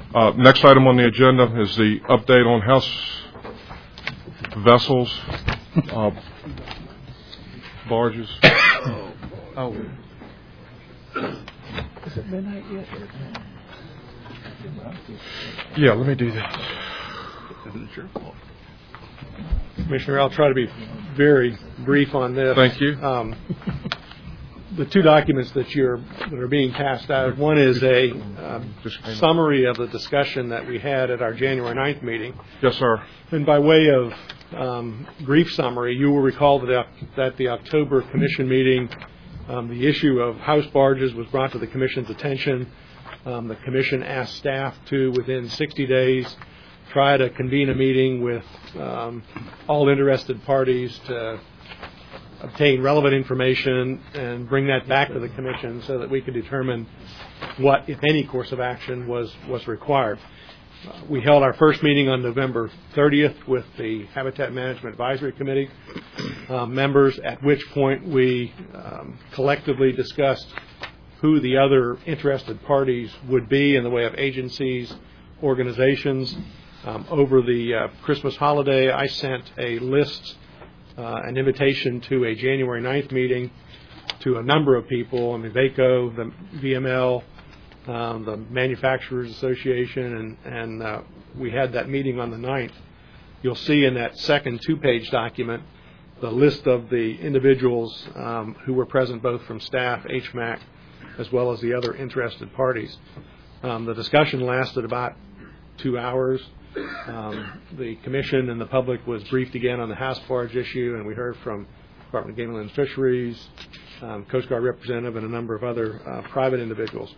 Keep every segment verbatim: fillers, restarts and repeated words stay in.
Uh, next item on the agenda is the update on house vessels, uh, barges. Oh. oh. Is it midnight yet? Yeah, let me do that. Commissioner, I'll try to be very brief on this. Thank you. Um, the two documents that you're that are being passed out, one is a um, summary of the discussion that we had at our January ninth meeting. Yes, sir. And by way of um, brief summary, you will recall that at the October Commission meeting, um, the issue of house barges was brought to the Commission's attention. Um, the Commission asked staff to, within sixty days, try to convene a meeting with um, all interested parties to obtain relevant information and bring that back to the Commission so that we could determine what, if any, course of action was, was required. Uh, we held our first meeting on November thirtieth with the Habitat Management Advisory Committee uh, members, at which point we um, collectively discussed who the other interested parties would be in the way of agencies, organizations. Um, over the uh, Christmas holiday, I sent a list, uh, an invitation to a January ninth meeting to a number of people, I mean, VACO, the V M L, um, the Manufacturers Association, and, and uh, we had that meeting on the ninth. You'll see in that second two-page document the list of the individuals um, who were present, both from staff, H M A C, as well as the other interested parties. Um, the discussion lasted about two hours. Um, the Commission and the public was briefed again on the house barge issue, and we heard from Department of Game and Land Fisheries, um, Coast Guard representative, and a number of other uh, private individuals.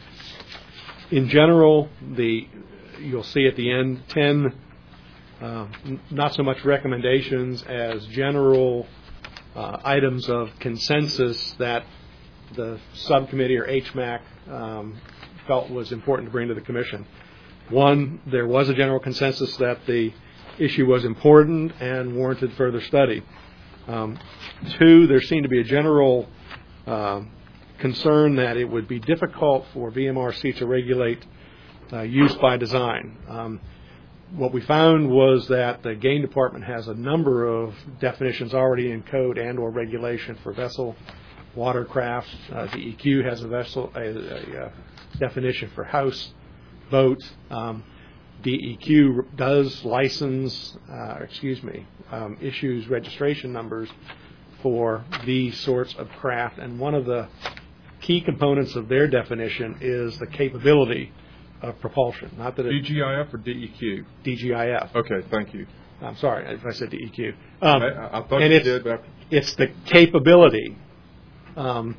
In general, the you'll see at the end ten uh, n- not so much recommendations as general uh, items of consensus that the subcommittee or H M A C um, felt was important to bring to the Commission. One, there was a general consensus that the issue was important and warranted further study. Um, two, there seemed to be a general uh, concern that it would be difficult for V M R C to regulate uh, use by design. Um, what we found was that the Game Department has a number of definitions already in code and or regulation for vessel, watercraft. Uh, D E Q has a vessel a, a, a definition for house, boat. Um, D E Q does license, uh, excuse me, um, issues registration numbers for these sorts of craft, and one of the key components of their definition is the capability of propulsion. Not that it, D G I F or D E Q? D G I F. Okay, thank you. I'm sorry if I said D E Q. Um, I, I thought and you it's, did. But it's the capability um,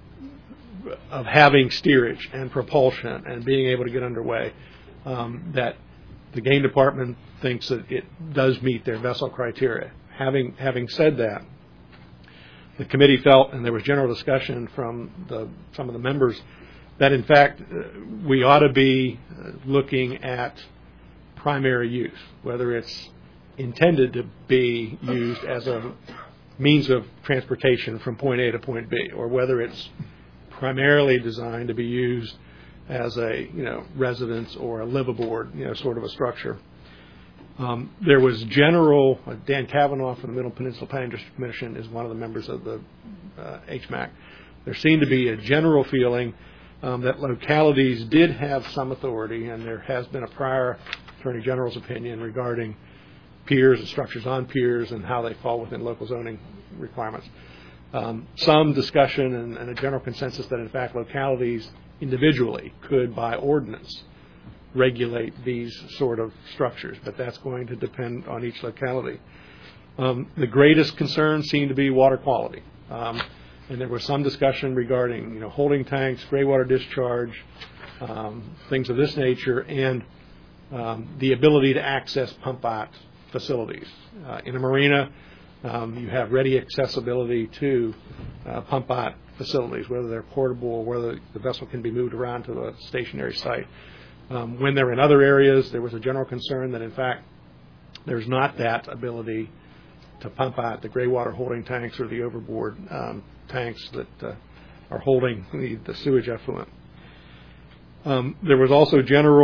of having steerage and propulsion and being able to get underway um, that the Game Department thinks that it does meet their vessel criteria. Having having said that, the committee felt, and there was general discussion from the, some of the members, that in fact uh, we ought to be uh, looking at primary use, whether it's intended to be used as a means of transportation from point A to point B, or whether it's primarily designed to be used as a, you know, residence or a live aboard, you know, sort of a structure. Um, there was general, uh, Dan Cavanaugh from the Middle Peninsula Planning District Commission is one of the members of the uh, H M A C. There seemed to be a general feeling um, that localities did have some authority, and there has been a prior Attorney General's opinion regarding piers and structures on piers and how they fall within local zoning requirements. Um, some discussion and, and a general consensus that in fact localities individually could, by ordinance, regulate these sort of structures, but that's going to depend on each locality. Um, the greatest concern seemed to be water quality, um, and there was some discussion regarding, you know, holding tanks, gray water discharge, um, things of this nature, and um, the ability to access pump-out facilities. Uh, in a marina, um, you have ready accessibility to uh, pump-out facilities, whether they're portable or whether the vessel can be moved around to a stationary site. Um, when they're in other areas, there was a general concern that, in fact, there's not that ability to pump out the gray water holding tanks or the overboard um, tanks that uh, are holding the, the sewage effluent. Um, there was also general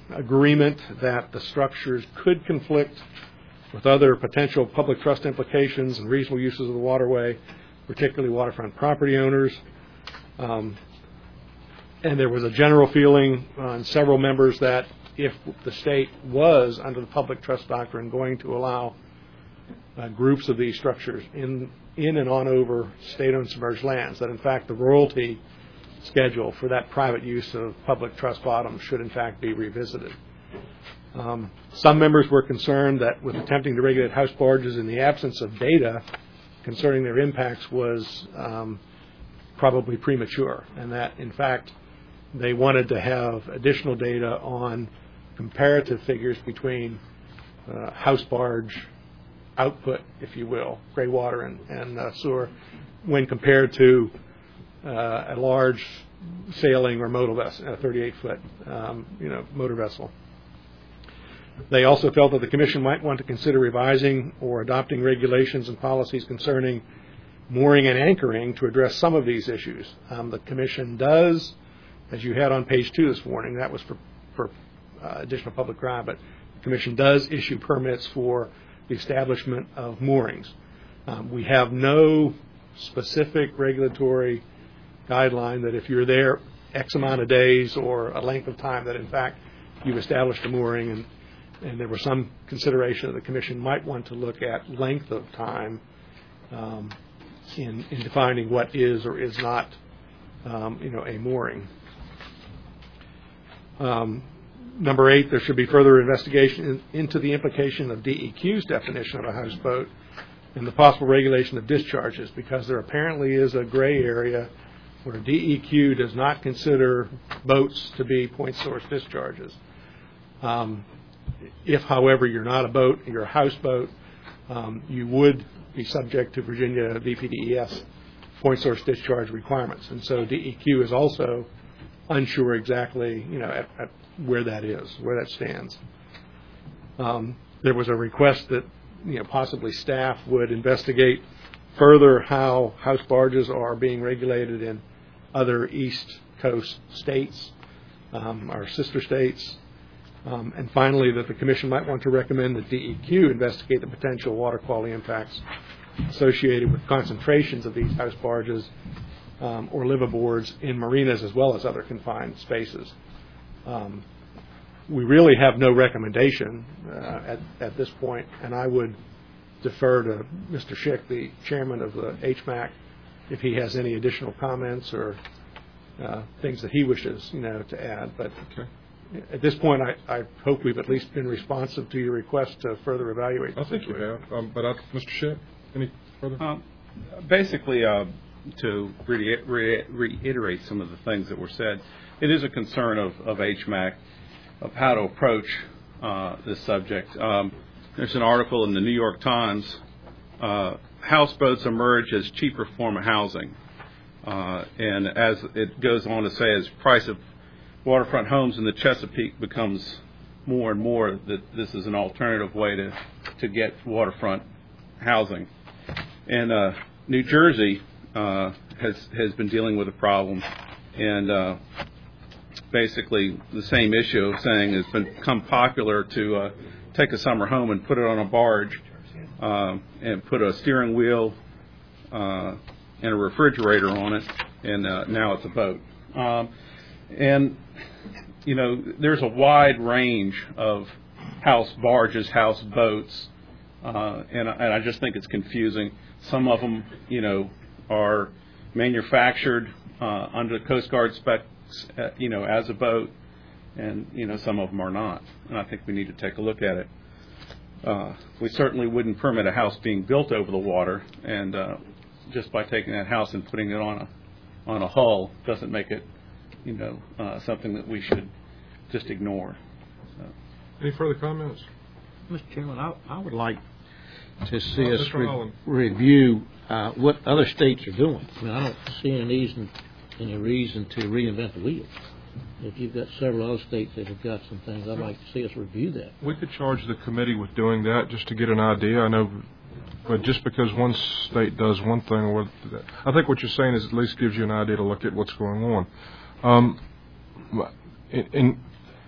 agreement that the structures could conflict with other potential public trust implications and reasonable uses of the waterway, particularly waterfront property owners. Um, and there was a general feeling on several members that if the state was, under the public trust doctrine, going to allow uh, groups of these structures in, in and on over state-owned submerged lands, that in fact the royalty schedule for that private use of public trust bottoms should in fact be revisited. Um, some members were concerned that with attempting to regulate house barges in the absence of data concerning their impacts was um, probably premature, and that in fact they wanted to have additional data on comparative figures between uh, house barge output, if you will, gray water and, and uh, sewer, when compared to uh, a large sailing or motor vessel, a thirty-eight foot um, you know, motor vessel. They also felt that the Commission might want to consider revising or adopting regulations and policies concerning mooring and anchoring to address some of these issues. Um, the Commission does, as you had on page two this morning, that was for, for uh, additional public ground, but the Commission does issue permits for the establishment of moorings. Um, we have no specific regulatory guideline that if you're there X amount of days or a length of time that in fact you've established a mooring, and, and there was some consideration that the Commission might want to look at length of time um, in, in defining what is or is not um, you know, a mooring. Um, number eight, there should be further investigation in, into the implication of D E Q's definition of a houseboat and the possible regulation of discharges, because there apparently is a gray area where D E Q does not consider boats to be point source discharges. Um, if, however, you're not a boat, you're a houseboat, um, you would be subject to Virginia V P D E S point source discharge requirements. And so D E Q is also unsure exactly, you know, at, at where that is, where that stands. Um, there was a request that, you know, possibly staff would investigate further how house barges are being regulated in other East Coast states, um, our sister states. Um, and finally, that the Commission might want to recommend that D E Q investigate the potential water quality impacts associated with concentrations of these house barges um, or liveaboards in marinas as well as other confined spaces. Um, we really have no recommendation uh, at, at this point, and I would defer to Mister Schick, the chairman of the H M A C, if he has any additional comments or uh, things that he wishes, you know, to add. But okay. At this point, I, I hope we've at least been responsive to your request to further evaluate. I think you have. Um, but I, Mister Schick, any further? Um, basically, uh, to re- re- reiterate some of the things that were said, it is a concern of, of H M A C of how to approach uh, this subject. Um, there's an article in the New York Times, uh, houseboats emerge as cheaper form of housing. Uh, and as it goes on to say, as price of waterfront homes in the Chesapeake becomes more and more that this is an alternative way to, to get waterfront housing. And uh, New Jersey uh, has, has been dealing with a problem, and uh, basically the same issue of saying it's become popular to uh, take a summer home and put it on a barge uh, and put a steering wheel uh, and a refrigerator on it, and uh, now it's a boat. Um, and, you know, there's a wide range of house barges, house boats, uh, and, and I just think it's confusing. Some of them, you know, are manufactured uh, under Coast Guard specs, uh, you know, as a boat, and, you know, some of them are not. And I think we need to take a look at it. Uh, we certainly wouldn't permit a house being built over the water, and uh, just by taking that house and putting it on a on a hull doesn't make it, you know, uh, something that we should just ignore. So. Any further comments? Mister Chairman, I, I would like to see Oh, us Mister re- Holland. review uh, what other states are doing. I mean, I don't see any reason, any reason to reinvent the wheel. If you've got several other states that have got some things, I'd like to see us review that. We could charge the committee with doing that just to get an idea. I know, but just because one state does one thing, or I think what you're saying is at least gives you an idea to look at what's going on. Um, in, in,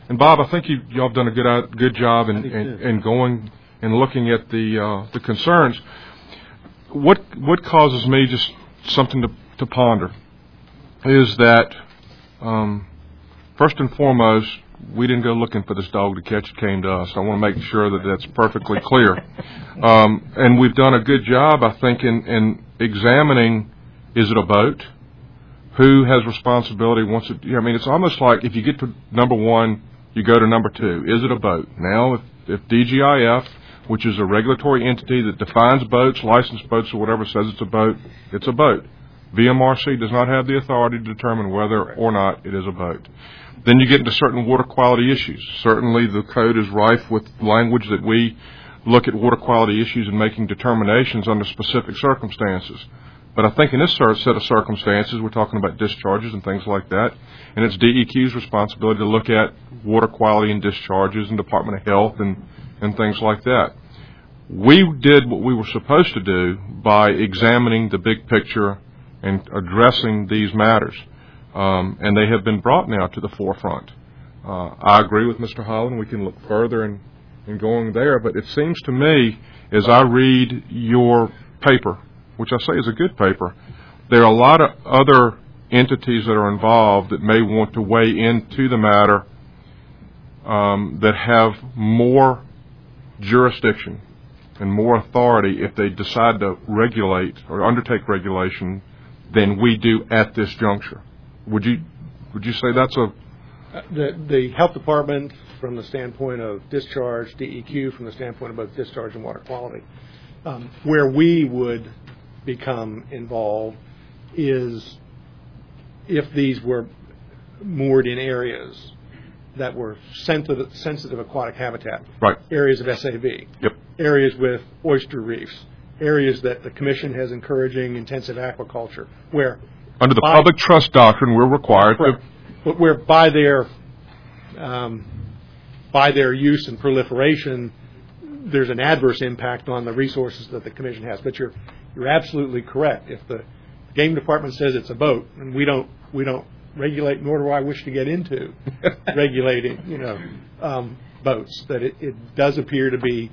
and Bob, I think you, y'all have done a good uh, good job in, think in, so. in going and looking at the uh, the concerns. What what causes me just something to, to ponder is that um, first and foremost, we didn't go looking for this dog to catch; it came to us. I want to make sure that that's perfectly clear. Um, and we've done a good job, I think, in, in examining: is it a boat? Who has responsibility once it? I mean, it's almost like if you get to number one, you go to number two. Is it a boat? Now, if, if D G I F, which is a regulatory entity that defines boats, licensed boats or whatever, says it's a boat, it's a boat. V M R C does not have the authority to determine whether or not it is a boat. Then you get into certain water quality issues. Certainly the code is rife with language that we look at water quality issues and making determinations under specific circumstances. But I think in this set of circumstances, we're talking about discharges and things like that, and it's D E Q's responsibility to look at water quality and discharges and Department of Health and, and things like that. We did what we were supposed to do by examining the big picture and addressing these matters, um, and they have been brought now to the forefront. Uh, I agree with Mister Holland. We can look further in, in going there, but it seems to me, as I read your paper, which I say is a good paper, there are a lot of other entities that are involved that may want to weigh into the matter um, that have more jurisdiction and more authority if they decide to regulate or undertake regulation than we do at this juncture. Would you would you say that's a... Uh, the, the health department from the standpoint of discharge, D E Q from the standpoint of both discharge and water quality, um, where we would become involved is if these were moored in areas that were sensitive, sensitive aquatic habitat, right, areas of S A B, yep, areas with oyster reefs, areas that the Commission has encouraging intensive aquaculture, where under the by, public trust doctrine we're required right, to, but where by their um, by their use and proliferation, there's an adverse impact on the resources that the Commission has. But you're You're absolutely correct. If the game department says it's a boat, and we don't we don't regulate, nor do I wish to get into regulating, you know, um, boats, that it, it does appear to be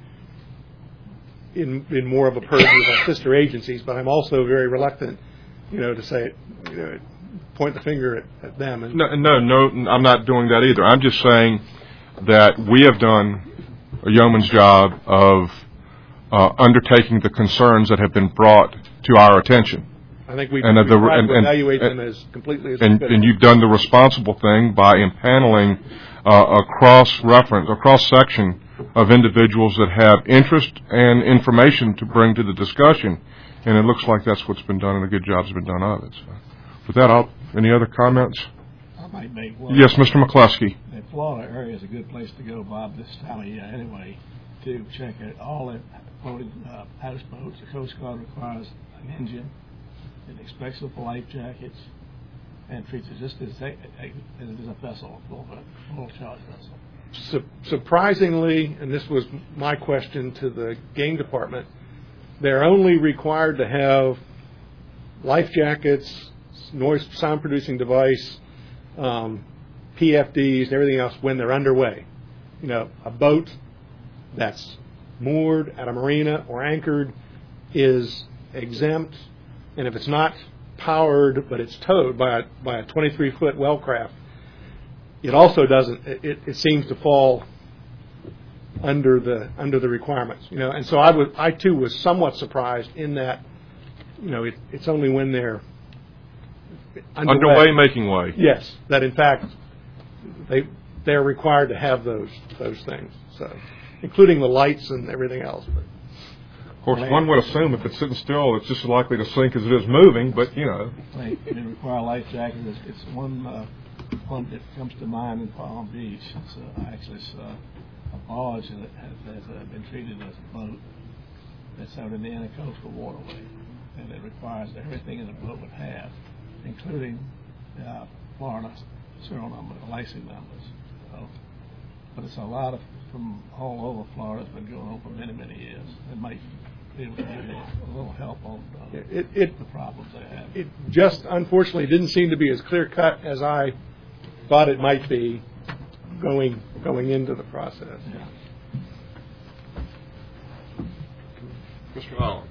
in in more of a purview of our sister agencies. But I'm also very reluctant, you know, to say, you know, point the finger at, at them. And no, no, no, I'm not doing that either. I'm just saying that we have done a yeoman's job of Uh, undertaking the concerns that have been brought to our attention. I think we and we've the, tried and, to and, evaluate and, them as completely as and, we could. and you've done the responsible thing by impaneling uh, a cross-reference, a cross-section of individuals that have interest and information to bring to the discussion, and it looks like that's what's been done, and a good job's been done of it. So, with that, I'll, any other comments? I might make one. Yes, Mister McCluskey. The Florida area is a good place to go, Bob, this time of year anyway, to check out all the floating uh, houseboats. The Coast Guard requires an engine. It expects them for life jackets and treats it just as, a, as it is a vessel, a full, full charge vessel. Su- surprisingly, and this was my question to the game department, they're only required to have life jackets, noise sound producing device, um, P F Ds, and everything else when they're underway. You know, a boat that's moored at a marina or anchored is exempt, and if it's not powered but it's towed by a, by a twenty-three foot well craft, it also doesn't. It, it seems to fall under the under the requirements, you know. And so I was I too was somewhat surprised in that, you know, it, it's only when they're underway, Underway, making way. Yes, that in fact they they're required to have those those things. So, including the lights and everything else. But, of course, one would assume if it's sitting still, it's just as likely to sink as it is moving, but, you know. They, they require life jackets. It's, it's one uh, one that comes to mind in Palm Beach. It's uh, actually it's, uh, a barge that has, has uh, been treated as a boat that's out in the intercoastal waterway, and it requires everything in the boat would have, including uh, Florida serial number, license numbers. So, but it's a lot of from all over Florida. It's been going on for many, many years. It might be able to give you a little help on uh, it, it, the problems they have. It just unfortunately didn't seem to be as clear cut as I thought it might be going, going into the process. Mister Holland.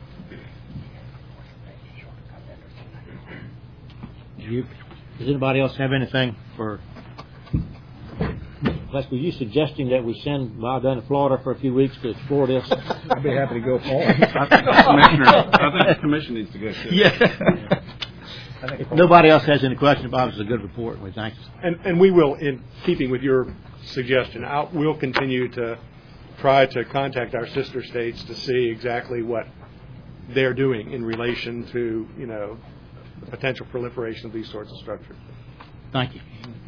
You, does anybody else have anything for? Les, were you suggesting that we send Bob down to Florida for a few weeks to explore this? I'd be happy to go forward. Commissioner, I think the commission needs to go too. Yeah. If nobody else has any questions, Bob, it's a good report, and we thank you. And, and we will, in keeping with your suggestion, I'll, we'll continue to try to contact our sister states to see exactly what they're doing in relation to, you know, the potential proliferation of these sorts of structures. Thank you.